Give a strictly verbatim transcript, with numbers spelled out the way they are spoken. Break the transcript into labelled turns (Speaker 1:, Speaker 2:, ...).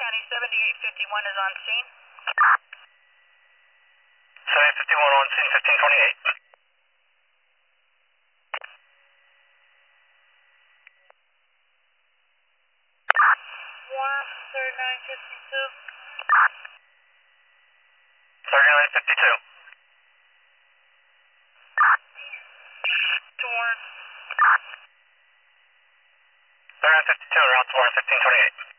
Speaker 1: County, seventy-eight fifty-one is on scene.
Speaker 2: seventy-eight fifty-one on scene, fifteen twenty-eight.
Speaker 1: One, thirty-nine fifty-two.
Speaker 2: thirty-nine fifty-two.
Speaker 1: Torn.
Speaker 2: thirty-nine fifty-two, route to fifteen twenty-eight.